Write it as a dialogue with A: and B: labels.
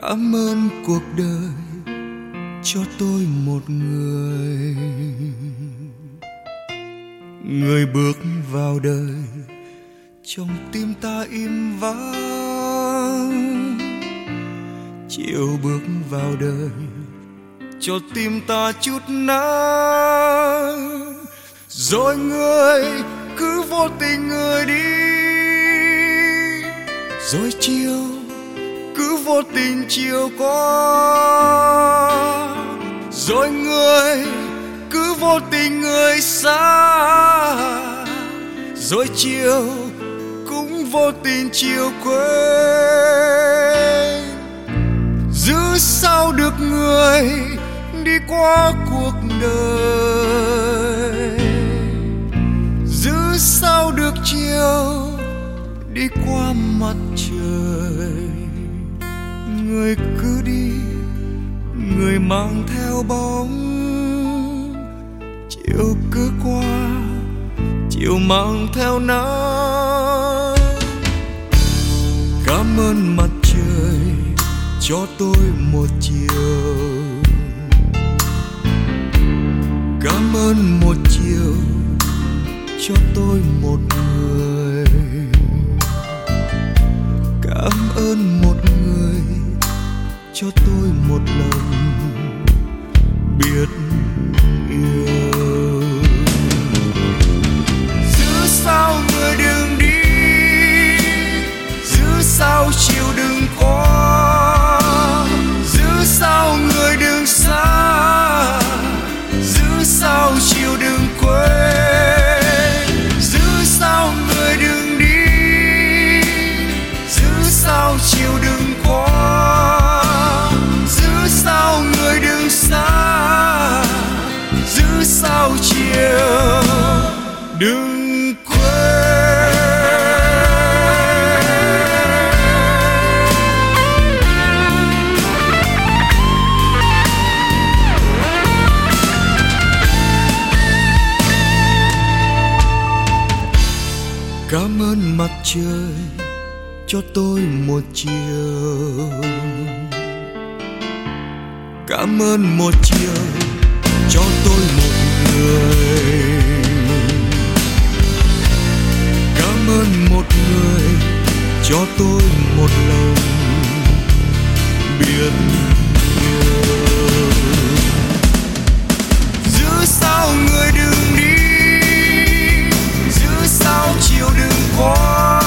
A: Cảm ơn cuộc đời cho tôi một người, người bước vào đời trong tim ta im vắng. Chiều bước vào đời cho tim ta chút nắng, rồi người cứ vô tình người đi, rồi chiều cứ vô tình chiều qua, rồi người cứ vô tình người xa, rồi chiều cũng vô tình chiều quên. Giữ sao được người đi qua cuộc đời, giữ sao được chiều đi qua mặt trời. Người cứ đi, người mang theo bóng, chiều cứ qua, chiều mang theo nắng. Cảm ơn mặt trời cho tôi một chiều, cảm ơn một chiều cho tôi một người, cảm ơn một người cho tôi một lần biết yêu. Giữ sao người đừng đi, giữ sao chiều đừng qua, giữ sao người đừng xa, giữ sao chiều đừng quên. Giữ sao người đừng đi, giữ sao chiều đừng qua, giữ sao người đừng xa, giữ sao chiều đừng quên. Cảm ơn mặt trời cho tôi một chiều, cảm ơn một chiều cho tôi một người, cảm ơn một người cho tôi một lòng biết yêu. Giữ sao người đừng đi, giữ sao chiều đừng qua,